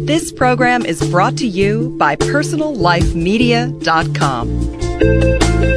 This program is brought to you by PersonalLifeMedia.com.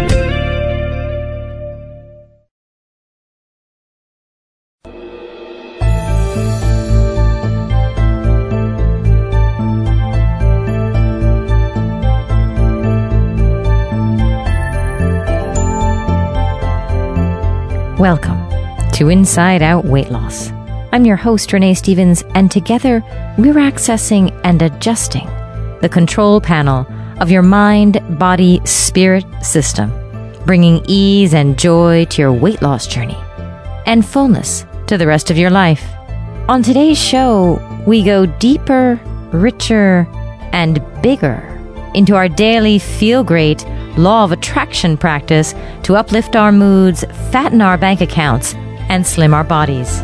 Welcome to Inside Out Weight Loss. I'm your host, Renee Stevens, and together we're accessing and adjusting the control panel of your mind, body, spirit system, bringing ease and joy to your weight loss journey and fullness to the rest of your life. On today's show, we go deeper, richer, and bigger into our daily feel-great law of attraction practice to uplift our moods, fatten our bank accounts, and slim our bodies.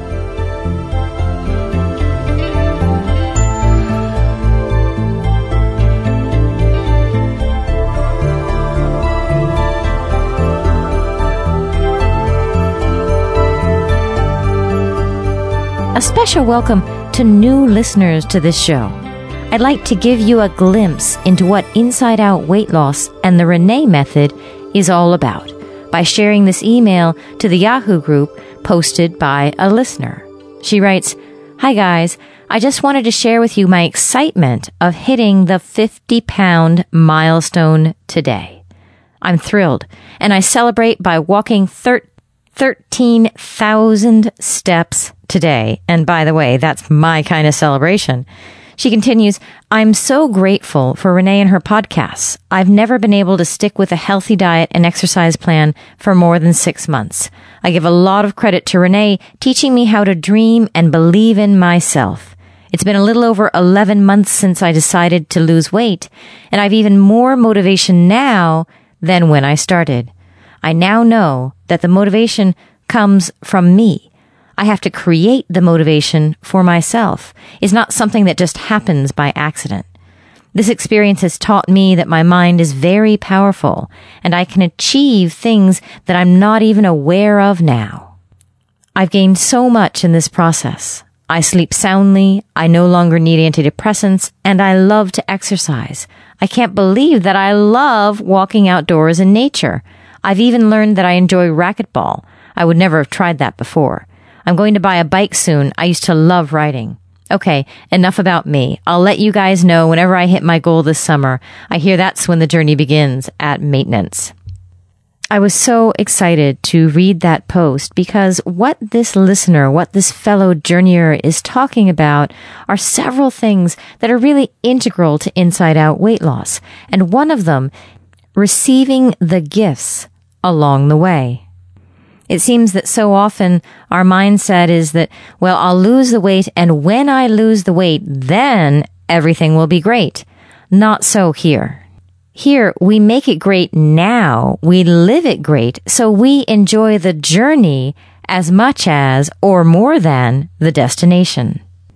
A special welcome to new listeners to this show. I'd like to give you a glimpse into what Inside Out Weight Loss and the Renee Method is all about by sharing this email to the Yahoo group posted by a listener. She writes, "Hi guys, I just wanted to share with you my excitement of hitting the 50-pound milestone today. I'm thrilled, and I celebrate by walking 13,000 steps today. And by the way, that's my kind of celebration." She continues, "I'm so grateful for Renee and her podcasts. I've never been able to stick with a healthy diet and exercise plan for more than 6 months. I give a lot of credit to Renee teaching me how to dream and believe in myself. It's been a little over 11 months since I decided to lose weight, and I've even more motivation now than when I started. I now know that the motivation comes from me. I have to create the motivation for myself. It's not something that just happens by accident. This experience has taught me that my mind is very powerful, and I can achieve things that I'm not even aware of now. I've gained so much in this process. I sleep soundly, I no longer need antidepressants, and I love to exercise. I can't believe that I love walking outdoors in nature. I've even learned that I enjoy racquetball. I would never have tried that before. I'm going to buy a bike soon. I used to love riding. Okay, enough about me. I'll let you guys know whenever I hit my goal this summer. I hear that's when the journey begins, at maintenance." I was so excited to read that post because what this listener, what this fellow journeyer is talking about are several things that are really integral to Inside Out Weight Loss. And one of them, receiving the gifts along the way. It seems that so often our mindset is that, well, I'll lose the weight, and when I lose the weight, then everything will be great. Not so here. Here, we make it great now. We live it great, so we enjoy the journey as much as, or more than, the destination.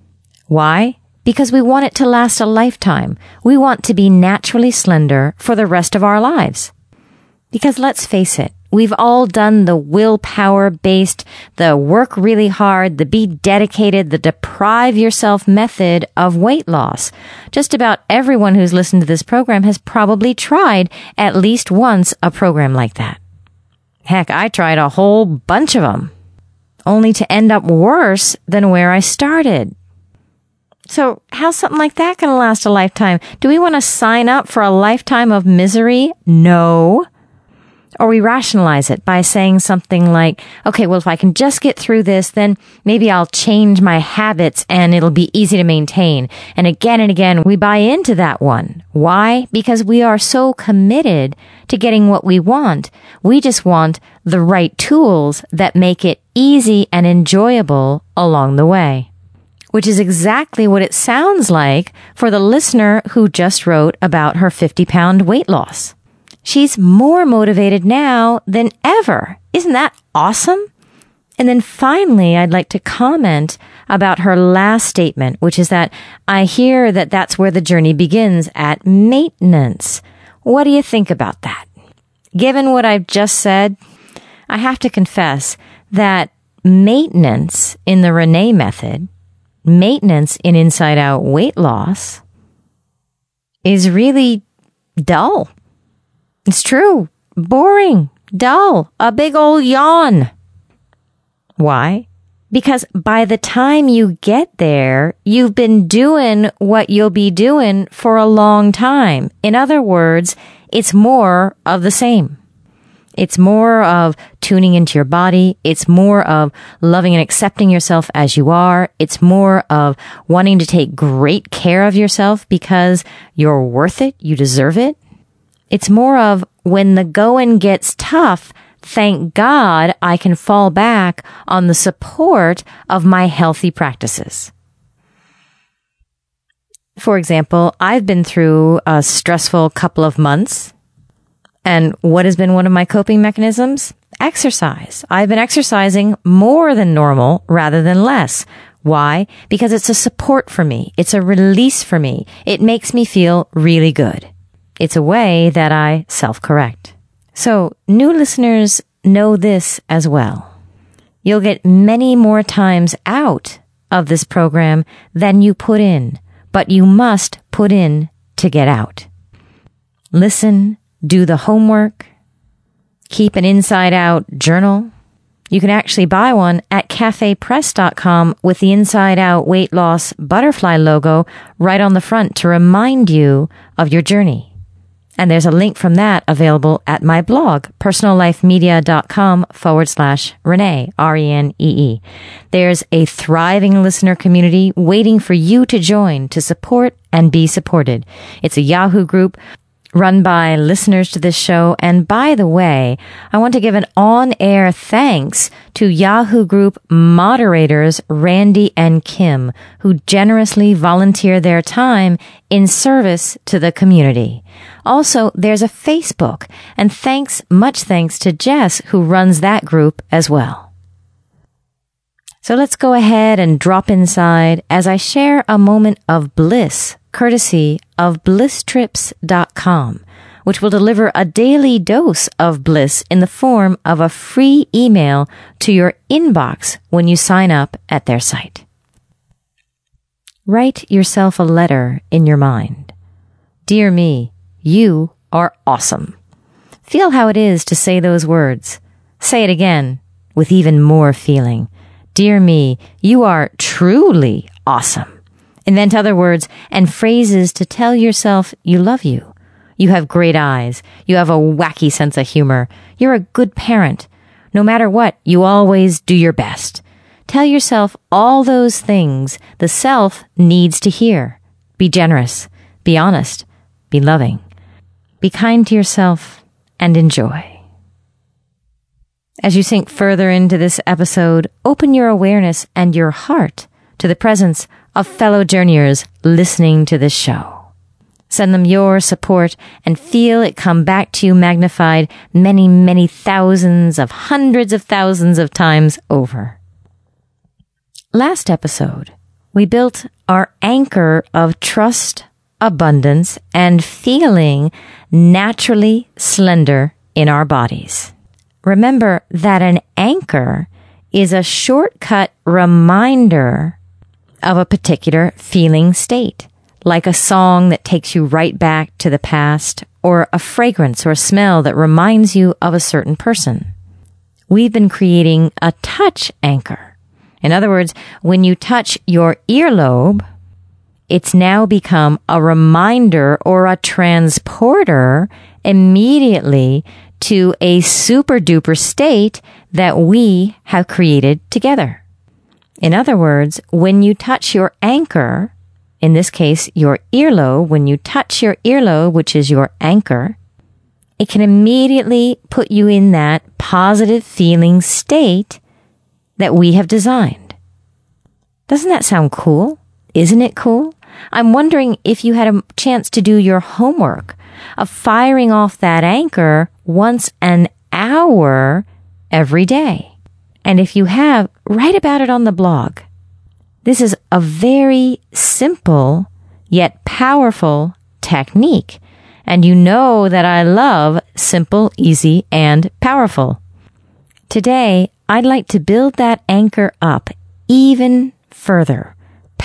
Why? Because we want it to last a lifetime. We want to be naturally slender for the rest of our lives. Because let's face it, we've all done the willpower-based, the work really hard, the be dedicated, the deprive yourself method of weight loss. Just about everyone who's listened to this program has probably tried at least once a program like that. Heck, I tried a whole bunch of them, only to end up worse than where I started. So how's something like that going to last a lifetime? Do we want to sign up for a lifetime of misery? No. Or we rationalize it by saying something like, okay, well, if I can just get through this, then maybe I'll change my habits and it'll be easy to maintain. And again, we buy into that one. Why? Because we are so committed to getting what we want. We just want the right tools that make it easy and enjoyable along the way. Which is exactly what it sounds like for the listener who just wrote about her 50-pound weight loss. She's more motivated now than ever. Isn't that awesome? And then finally, I'd like to comment about her last statement, which is that I hear that that's where the journey begins, at maintenance. What do you think about that? Given what I've just said, I have to confess that maintenance in the Renee Method maintenance in Inside Out weight loss is really dull. It's true. Boring. Dull. A big old yawn. Why? Because by the time you get there, you've been doing what you'll be doing for a long time. In other words, it's more of the same. It's more of tuning into your body. It's more of loving and accepting yourself as you are. It's more of wanting to take great care of yourself because you're worth it. You deserve it. It's more of when the going gets tough, thank God I can fall back on the support of my healthy practices. For example, I've been through a stressful couple of months. And what has been one of my coping mechanisms? Exercise. I've been exercising more than normal rather than less. Why? Because it's a support for me. It's a release for me. It makes me feel really good. It's a way that I self-correct. So, new listeners know this as well. You'll get many more times out of this program than you put in, but you must put in to get out. Listen. Do the homework. Keep an Inside Out journal. You can actually buy one at cafepress.com with the Inside Out weight loss butterfly logo right on the front to remind you of your journey. And there's a link from that available at my blog, personallifemedia.com/Renee, Renee. There's a thriving listener community waiting for you to join to support and be supported. It's a Yahoo group run by listeners to this show. And by the way, I want to give an on-air thanks to Yahoo Group moderators Randy and Kim, who generously volunteer their time in service to the community. Also, there's a Facebook, and much thanks to Jess, who runs that group as well. So let's go ahead and drop inside as I share a moment of bliss courtesy of BlissTrips.com, which will deliver a daily dose of bliss in the form of a free email to your inbox when you sign up at their site. Write yourself a letter in your mind. Dear me, you are awesome. Feel how it is to say those words. Say it again with even more feeling. Dear me, you are truly awesome. Invent other words and phrases to tell yourself you love you. You have great eyes. You have a wacky sense of humor. You're a good parent. No matter what, you always do your best. Tell yourself all those things the self needs to hear. Be generous. Be honest. Be loving. Be kind to yourself and enjoy. As you sink further into this episode, open your awareness and your heart to the presence of fellow journeyers listening to this show. Send them your support and feel it come back to you magnified many, many thousands of hundreds of thousands of times over. Last episode, we built our anchor of trust, abundance, and feeling naturally slender in our bodies. Remember that an anchor is a shortcut reminder of a particular feeling state, like a song that takes you right back to the past, or a fragrance or smell that reminds you of a certain person. We've been creating a touch anchor. In other words, when you touch your earlobe, it's now become a reminder or a transporter immediately to a super duper state that we have created together. In other words, when you touch your anchor, in this case, your earlobe, when you touch your earlobe, which is your anchor, it can immediately put you in that positive feeling state that we have designed. Doesn't that sound cool? Isn't it cool? I'm wondering if you had a chance to do your homework of firing off that anchor once an hour every day. And if you have, write about it on the blog. This is a very simple yet powerful technique. And you know that I love simple, easy, and powerful. Today, I'd like to build that anchor up even further,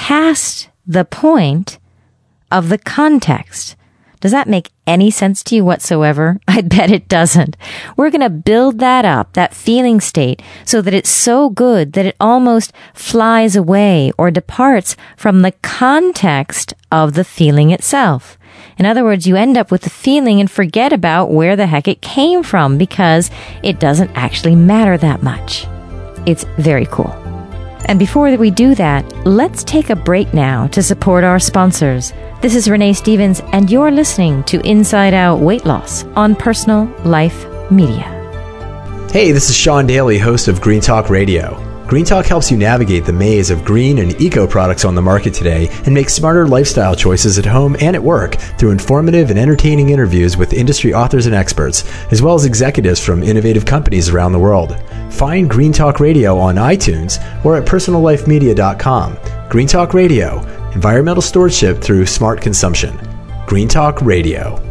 past the point of the context. Does that make any sense to you whatsoever? I bet it doesn't. We're going to build that up, that feeling state, so that it's so good that it almost flies away or departs from the context of the feeling itself. In other words, you end up with the feeling and forget about where the heck it came from because it doesn't actually matter that much. It's very cool. And before we do that, let's take a break now to support our sponsors. This is Renee Stevens, and you're listening to Inside Out Weight Loss on Personal Life Media. Hey, this is Sean Daly, host of Green Talk Radio. Green Talk helps you navigate the maze of green and eco products on the market today and make smarter lifestyle choices at home and at work through informative and entertaining interviews with industry authors and experts, as well as executives from innovative companies around the world. Find Green Talk Radio on iTunes or at personallifemedia.com. Green Talk Radio, environmental stewardship through smart consumption. Green Talk Radio.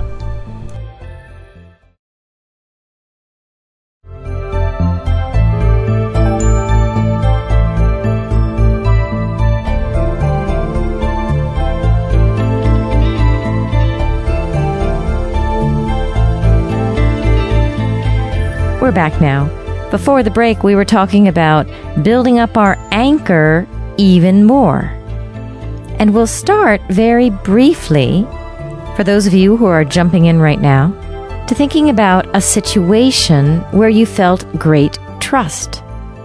We're back now. Before the break, we were talking about building up our anchor even more. And we'll start very briefly, for those of you who are jumping in right now, to thinking about a situation where you felt great trust.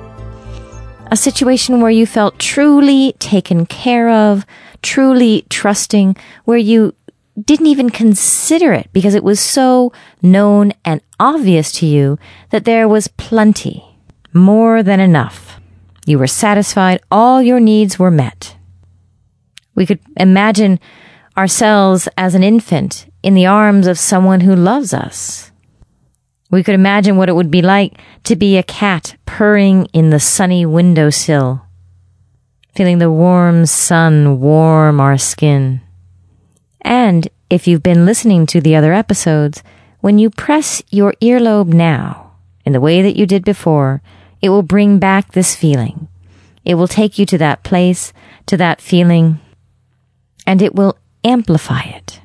A situation where you felt truly taken care of, truly trusting, where you didn't even consider it because it was so known and obvious to you that there was plenty, more than enough. You were satisfied, all your needs were met. We could imagine ourselves as an infant in the arms of someone who loves us. We could imagine what it would be like to be a cat purring in the sunny windowsill, feeling the warm sun warm our skin. And if you've been listening to the other episodes, when you press your earlobe now, in the way that you did before, it will bring back this feeling. It will take you to that place, to that feeling, and it will amplify it.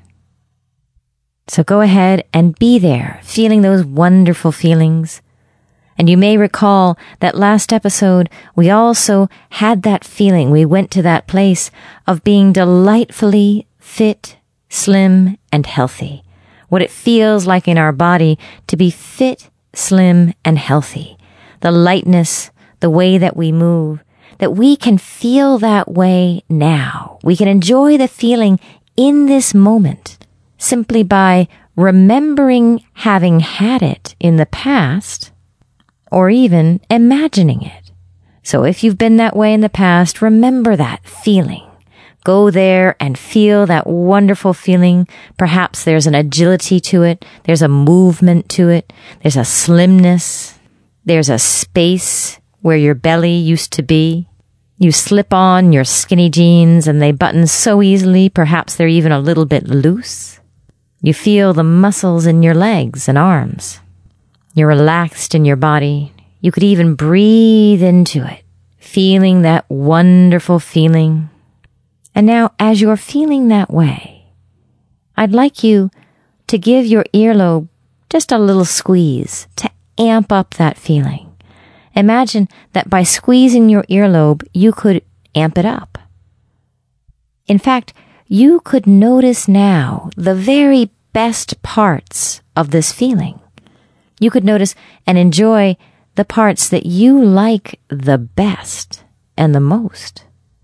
So go ahead and be there, feeling those wonderful feelings. And you may recall that last episode, we also had that feeling. We went to that place of being delightfully fit, slim, and healthy. What it feels like in our body to be fit, slim, and healthy. The lightness, the way that we move, that we can feel that way now. We can enjoy the feeling in this moment simply by remembering having had it in the past or even imagining it. So if you've been that way in the past, remember that feeling. Go there and feel that wonderful feeling. Perhaps there's an agility to it. There's a movement to it. There's a slimness. There's a space where your belly used to be. You slip on your skinny jeans and they button so easily, perhaps they're even a little bit loose. You feel the muscles in your legs and arms. You're relaxed in your body. You could even breathe into it, feeling that wonderful feeling. And now, as you're feeling that way, I'd like you to give your earlobe just a little squeeze to amp up that feeling. Imagine that by squeezing your earlobe, you could amp it up. In fact, you could notice now the very best parts of this feeling. You could notice and enjoy the parts that you like the best and the most.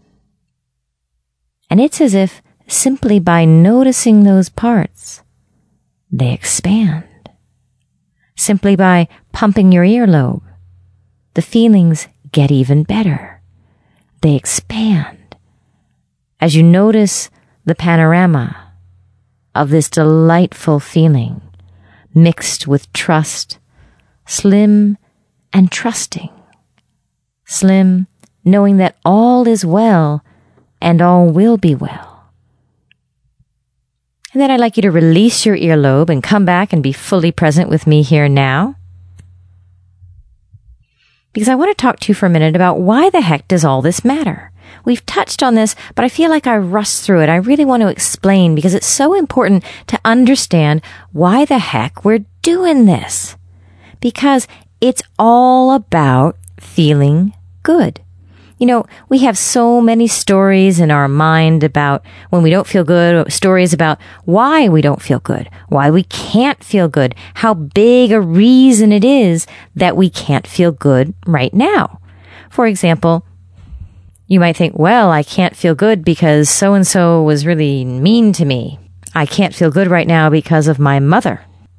And it's as if simply by noticing those parts, they expand. Simply by pumping your earlobe, the feelings get even better. They expand. As you notice the panorama of this delightful feeling, mixed with trust, slim and trusting. Slim, knowing that all is well and all will be well. And then I'd like you to release your earlobe and come back and be fully present with me here now. because I want to talk to you for a minute about why the heck does all this matter? We've touched on this, but I feel like I rushed through it. I really want to explain because it's so important to understand why the heck we're doing this. Because it's all about feeling good. You know, we have so many stories in our mind about when we don't feel good, stories about why we don't feel good, why we can't feel good, how big a reason it is that we can't feel good right now. For example, you might think, well, I can't feel good because so-and-so was really mean to me. I can't feel good right now because of my mother.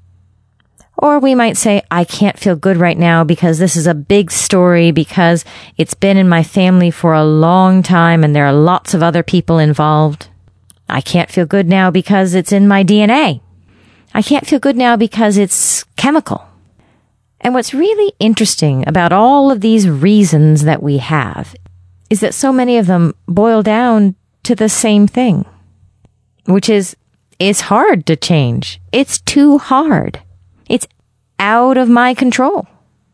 Or we might say, I can't feel good right now because this is a big story, because it's been in my family for a long time and there are lots of other people involved. I can't feel good now because it's in my DNA. I can't feel good now because it's chemical. And what's really interesting about all of these reasons that we have is that so many of them boil down to the same thing, which is, it's hard to change. It's too hard. It's out of my control.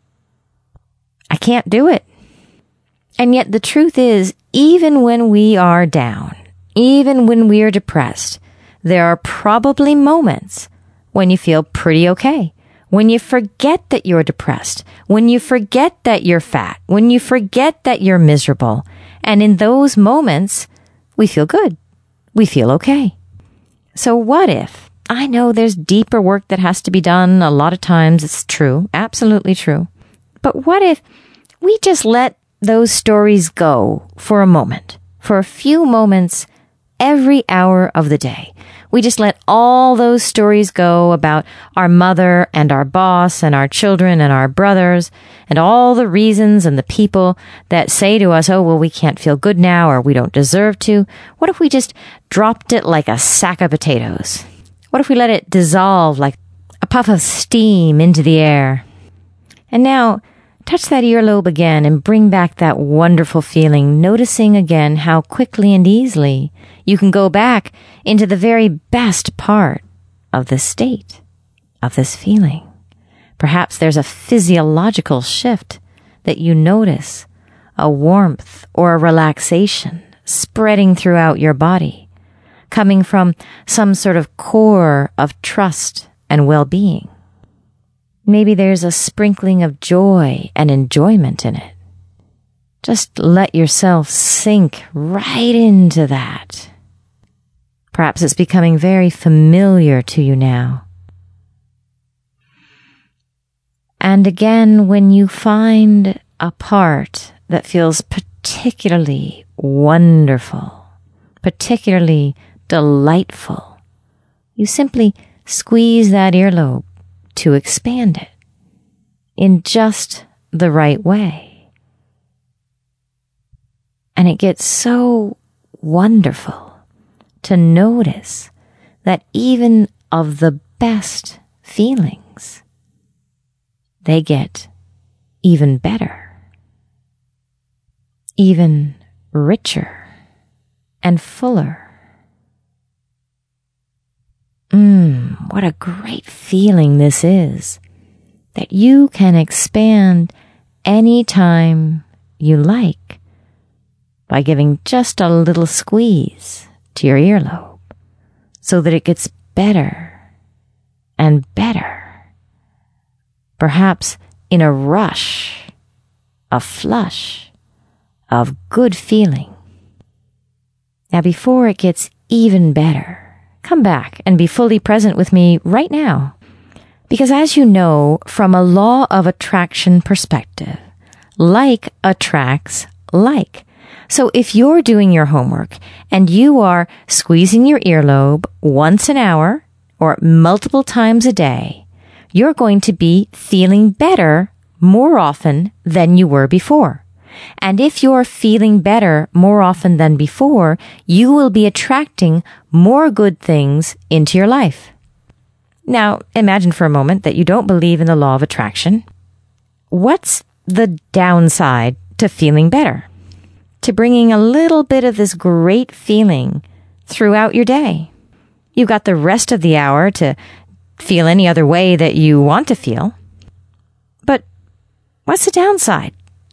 I can't do it. And yet the truth is, even when we are down, even when we are depressed, there are probably moments when you feel pretty okay. When you forget that you're depressed, when you forget that you're fat, when you forget that you're miserable. And in those moments, we feel good. We feel okay. So what if, I know there's deeper work that has to be done. A lot of times it's true, absolutely true. But what if we just let those stories go for a moment, for a few moments every hour of the day? We just let all those stories go about our mother and our boss and our children and our brothers and all the reasons and the people that say to us, oh, well, we can't feel good now or we don't deserve to. What if we just dropped it like a sack of potatoes? What if we let it dissolve like a puff of steam into the air? And now, touch that earlobe again and bring back that wonderful feeling, noticing again how quickly and easily you can go back into the very best part of this state, of this feeling. Perhaps there's a physiological shift that you notice, a warmth or a relaxation spreading throughout your body, coming from some sort of core of trust and well-being. Maybe there's a sprinkling of joy and enjoyment in it. Just let yourself sink right into that. Perhaps it's becoming very familiar to you now. And again, when you find a part that feels particularly wonderful, particularly delightful, you simply squeeze that earlobe to expand it in just the right way. And it gets so wonderful to notice that even of the best feelings, they get even better, even richer and fuller. What a great feeling this is, that you can expand anytime you like by giving just a little squeeze to your earlobe so that it gets better and better. Perhaps in a rush, a flush of good feeling. Now, before it gets even better, come back and be fully present with me right now. Because as you know, from a law of attraction perspective, like attracts like. So if you're doing your homework and you are squeezing your earlobe once an hour or multiple times a day, you're going to be feeling better more often than you were before. And if you're feeling better more often than before, you will be attracting more good things into your life. Now, imagine for a moment that you don't believe in the law of attraction. What's the downside to feeling better? To bringing a little bit of this great feeling throughout your day. You've got the rest of the hour to feel any other way that you want to feel. But what's the downside?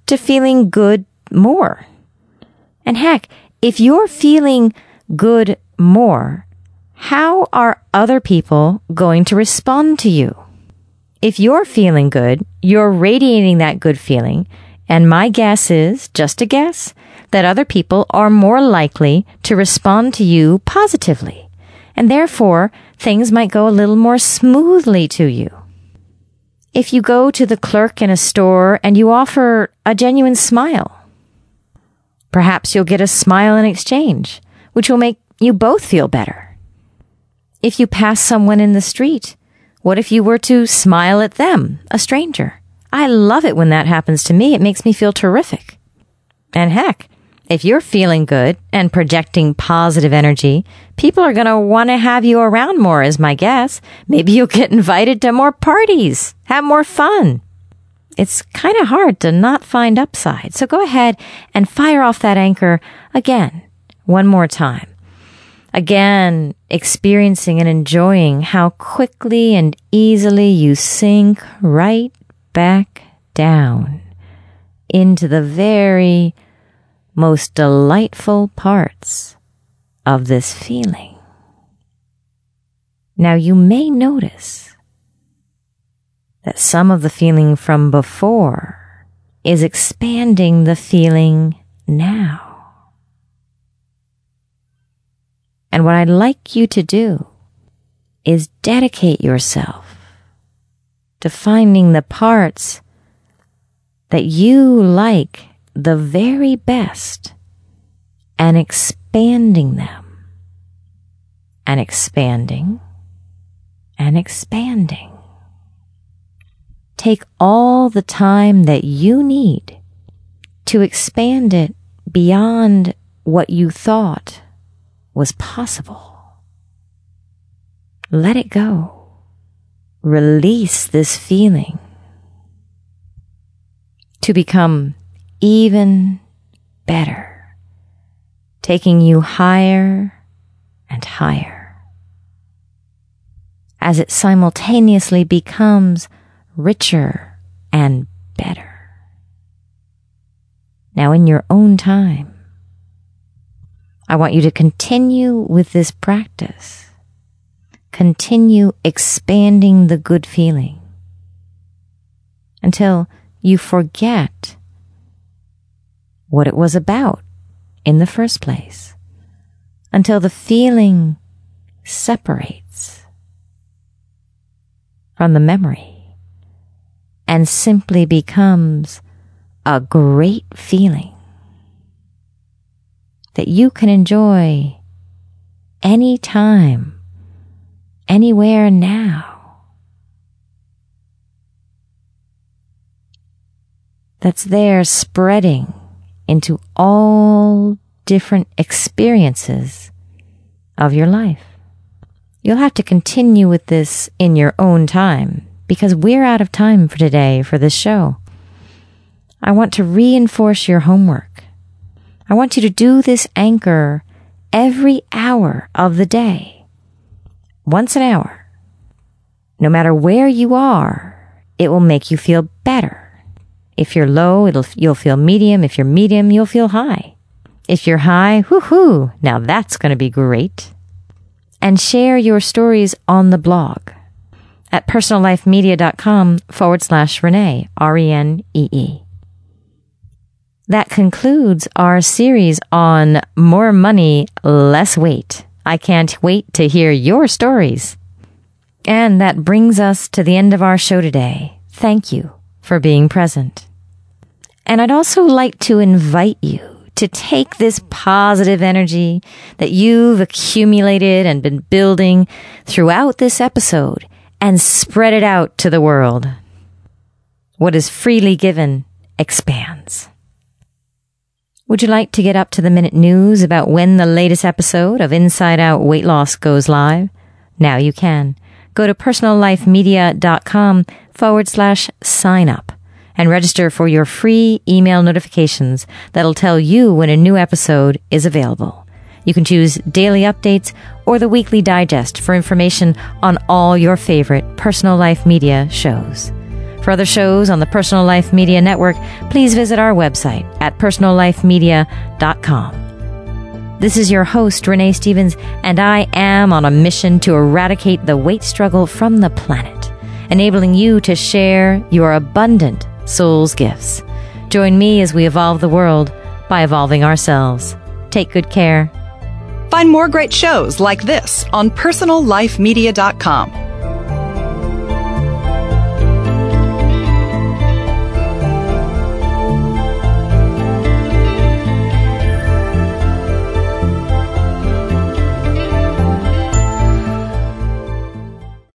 to feeling good more. And heck, if you're feeling good more, how are other people going to respond to you? If you're feeling good, you're radiating that good feeling, and my guess is, just a guess, that other people are more likely to respond to you positively, and therefore things might go a little more smoothly to you. If you go to the clerk in a store and you offer a genuine smile, perhaps you'll get a smile in exchange, which will make you both feel better. If you pass someone in the street, what if you were to smile at them, a stranger? I love it when that happens to me. It makes me feel terrific. And heck, if you're feeling good and projecting positive energy, people are going to want to have you around more, is my guess. Maybe you'll get invited to more parties, have more fun. It's kind of hard to not find upside. So go ahead and fire off that anchor again, one more time. Again, experiencing and enjoying how quickly and easily you sink right back down into the very most delightful parts of this feeling. Now you may notice that some of the feeling from before is expanding the feeling now. And what I'd like you to do is dedicate yourself to finding the parts that you like the very best and expanding them, and expanding and expanding. Take all the time that you need to expand it beyond what you thought was possible. Let it go. Release this feeling to become even better, taking you higher and higher as it simultaneously becomes richer and better. Now, in your own time, I want you to continue with this practice. Continue expanding the good feeling until you forget what it was about in the first place, until the feeling separates from the memory and simply becomes a great feeling that you can enjoy anytime, anywhere now. That's there spreading into all different experiences of your life. You'll have to continue with this in your own time because we're out of time for today for this show. I want to reinforce your homework. I want you to do this anchor every hour of the day, once an hour. No matter where you are, it will make you feel better. If you're low, you'll feel medium. If you're medium, you'll feel high. If you're high, whoo-hoo, now that's going to be great. And share your stories on the blog at personallifemedia.com/Renee, RENEE. That concludes our series on More Money, Less Weight. I can't wait to hear your stories. And that brings us to the end of our show today. Thank you for being present. And I'd also like to invite you to take this positive energy that you've accumulated and been building throughout this episode and spread it out to the world. What is freely given expands. Would you like to get up to the minute news about when the latest episode of Inside Out Weight Loss goes live? Now you can. Go to personallifemedia.com/sign up and register for your free email notifications that'll tell you when a new episode is available. You can choose daily updates or the weekly digest for information on all your favorite Personal Life Media shows. For other shows on the Personal Life Media Network, please visit our website at personallifemedia.com. This is your host, Renee Stevens, and I am on a mission to eradicate the weight struggle from the planet, enabling you to share your abundant soul's gifts. Join me as we evolve the world by evolving ourselves. Take good care. Find more great shows like this on personallifemedia.com.